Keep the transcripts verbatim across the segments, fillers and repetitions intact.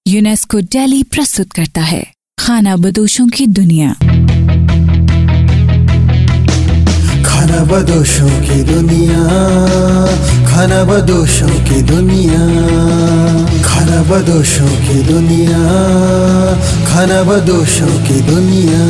UNESCO Delhi प्रस्तुत करता है खाना बदोशों की दुनिया। खाना बदोशों की दुनिया, खाना बदोशों की दुनिया, खाना बदोशों की दुनिया, खाना बदोशों की दुनिया।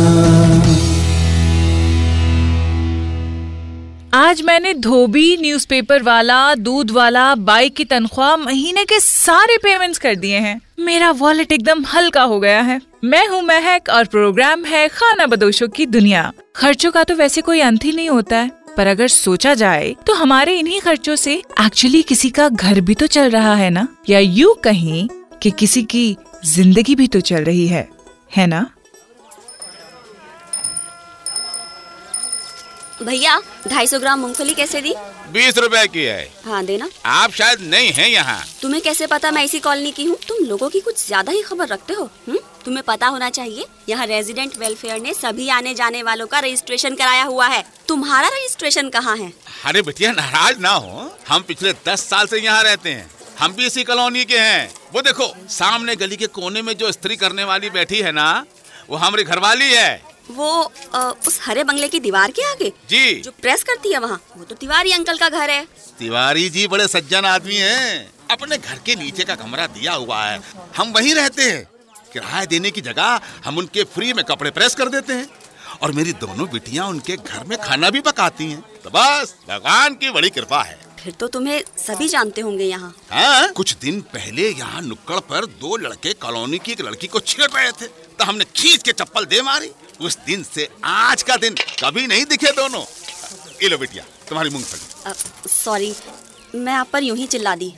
आज मैंने धोबी, न्यूज़पेपर वाला, दूध वाला, बाइक की तनख्वाह, महीने के सारे पेमेंट्स कर दिए हैं। मेरा वॉलेट एकदम हल्का हो गया है। मैं हूँ महक और प्रोग्राम है खाना बदोशों की दुनिया। खर्चों का तो वैसे कोई अंत ही नहीं होता है, पर अगर सोचा जाए तो हमारे इन्हीं खर्चों से एक्चुअली किसी का घर भी तो चल रहा है ना, या यूँ कहीं कि किसी की जिंदगी भी तो चल रही है, है ना? भैया ढाई सौ ग्राम मूंगफली कैसे दी? बीस रुपए की है। हाँ देना। आप शायद नहीं हैं यहाँ। तुम्हें कैसे पता मैं इसी कॉलोनी की हूँ? तुम लोगों की कुछ ज्यादा ही खबर रखते हो। हुँ? तुम्हें पता होना चाहिए, यहाँ रेजिडेंट वेलफेयर ने सभी आने जाने वालों का रजिस्ट्रेशन कराया हुआ है। तुम्हारा रजिस्ट्रेशन कहाँ है? अरे बिटिया नाराज ना हो, हम पिछले दस साल से यहाँ रहते हैं। हम भी इसी कॉलोनी के हैं। वो देखो सामने गली के कोने में जो इस्त्री करने वाली बैठी है ना, वो हमारी घरवाली है। वो आ, उस हरे बंगले की दीवार के आगे जी जो प्रेस करती है वहाँ, वो तो तिवारी अंकल का घर है। तिवारी जी बड़े सज्जन आदमी हैं। अपने घर के नीचे का कमरा दिया हुआ है, हम वहीं रहते हैं। किराया देने की जगह हम उनके फ्री में कपड़े प्रेस कर देते हैं, और मेरी दोनों बिटियां उनके घर में खाना भी पकाती हैं। तो बस भगवान की बड़ी कृपा है। फिर तो तुम्हें सभी जानते होंगे यहाँ। हाँ, कुछ दिन पहले यहाँ नुक्कड़ पर दो लड़के कॉलोनी की एक लड़की को छेड़ रहे थे, तो हमने खींच के चप्पल दे मारी। उस दिन से आज का दिन कभी नहीं दिखे दोनों। ये लो बिटिया तुम्हारी मूंगफली। सॉरी, मैं आप पर यूं ही चिल्ला दी।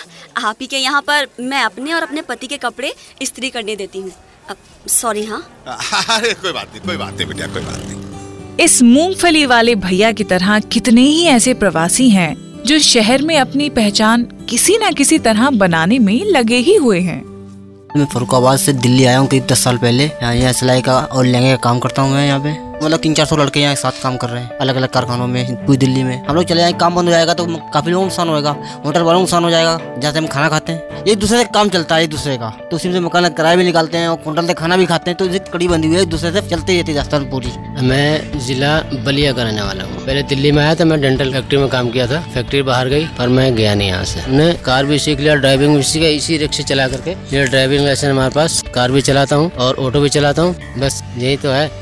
आप ही के यहाँ पर मैं अपने और अपने पति के कपड़े इस्त्री करने देती हूँ। सॉरी। हाँ अरे कोई बात नहीं, कोई बात नहीं बिटिया, कोई बात नहीं। इस मूंगफली वाले भैया की तरह कितने ही ऐसे प्रवासी हैं जो शहर में अपनी पहचान किसी न किसी तरह बनाने में लगे ही हुए हैं। मैं फरुखाबाद से दिल्ली आया हूँ करीब दस साल पहले। यहाँ यहाँ सिलाई का और लहंगे का काम करता हूँ मैं यहाँ पे। मतलब तीन चार सौ लड़के यहाँ साथ काम कर रहे हैं अलग अलग कारखानों में पूरी दिल्ली में। हम लोग चले जाएंगे, काम बंद हो जाएगा तो काफी लोगों को नुकसान होगा, होटल वालों को नुकसान हो जाएगा। जैसे हम खाना खाते हैं एक दूसरे से काम चलता है, एक दूसरे का, तो उसी से मकान किराया भी निकालते हैं और होटल से खाना भी खाते हैं, तो इसकी कड़ी बंदी हुई है, एक दूसरे से चलते रहती है राजस्थान पूरी। मैं जिला बलिया का रहने वाला हूँ। पहले दिल्ली में आया था, मैं डेंटल फैक्ट्री में काम किया था। फैक्ट्री बाहर गई पर मैं गया नहीं यहाँ से। हमने कार भी सीख लिया, ड्राइविंग भी सीखा इसी रिक्शे चला करके। ये ड्राइविंग लाइसेंस हमारे पास, कार भी चलाता हूँ और ऑटो भी चलाता हूँ। बस यही तो है।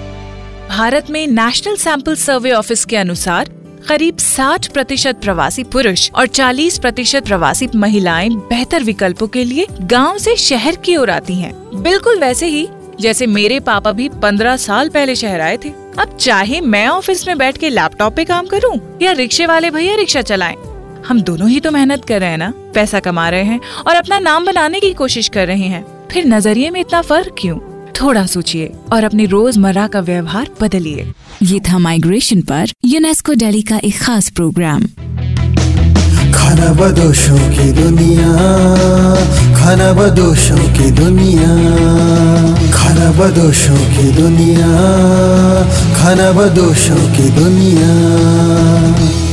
भारत में नेशनल सैंपल सर्वे ऑफिस के अनुसार करीब साठ प्रतिशत प्रवासी पुरुष और चालीस प्रतिशत प्रवासी महिलाएं बेहतर विकल्पों के लिए गांव से शहर की ओर आती हैं। बिल्कुल वैसे ही जैसे मेरे पापा भी पंद्रह साल पहले शहर आए थे। अब चाहे मैं ऑफिस में बैठ के लैपटॉप पे काम करूं या रिक्शे वाले भैया रिक्शा चलाएं, हम दोनों ही तो मेहनत कर रहे हैं ना, पैसा कमा रहे हैं और अपना नाम बनाने की कोशिश कर रहे हैं। फिर नजरिए में इतना फर्क क्यों? थोड़ा सोचिए और अपने रोजमर्रा का व्यवहार बदलिए। ये था माइग्रेशन पर यूनेस्को दिल्ली का एक खास प्रोग्राम। खाना बदोशों की दुनिया, खाना बदोशों की दुनिया, खाना बदोशों की दुनिया, खाना बदोशों की दुनिया।